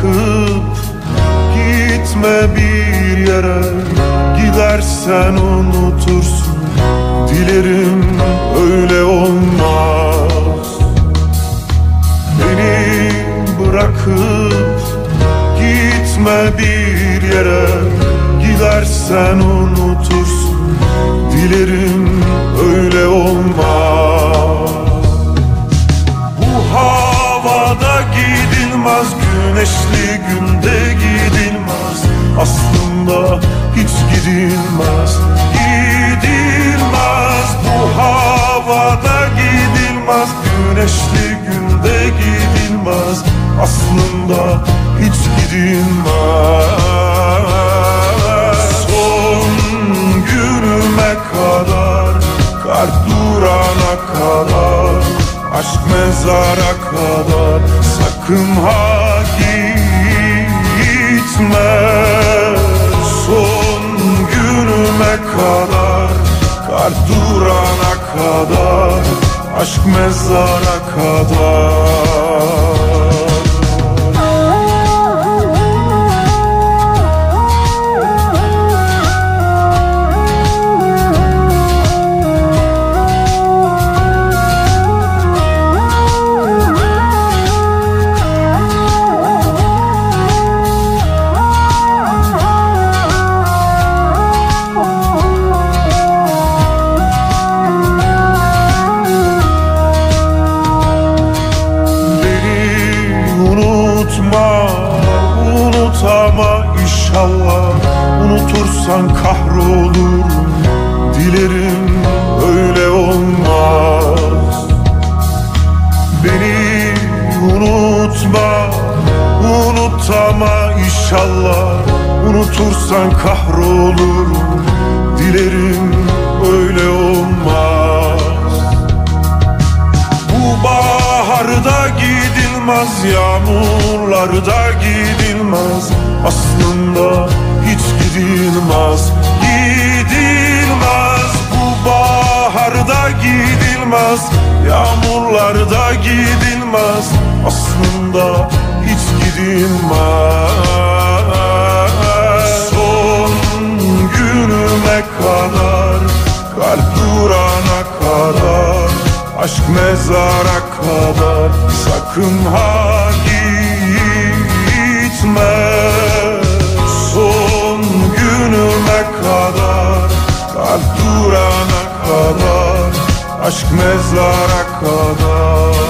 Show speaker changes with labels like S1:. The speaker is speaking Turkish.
S1: bırakıp gitme bir yere. Gidersen unutursun, dilerim öyle olmaz. Beni bırakıp gitme bir yere. Gidersen unutursun, dilerim öyle olmaz. Bu havada gidilmez, güneşli günde gidilmez. Aslında hiç gidilmez, gidilmez. Bu havada gidilmez, güneşli günde gidilmez. Aslında hiç gidilmez. Son günüme kadar, kar durana kadar, aşk mezara kadar, sakın ha gitme. Son günüme kadar, kar durana kadar, aşk mezara kadar. Unutama inşallah, unutursan kahrolurum, dilerim öyle olmaz. Beni unutma, unutama inşallah, unutursan kahrolurum, dilerim öyle olmaz. Bu baharda gidilmez, yağmurlarda gidilmez. Aslında hiç gidilmez, gidilmez. Bu baharda gidilmez, yağmurlarda gidilmez. Aslında hiç gidilmez. Son günüme kadar, kalp durana kadar, aşk mezara kadar, sakın ha gitme. Son günüme kadar, kalp durana kadar, aşk mezara kadar.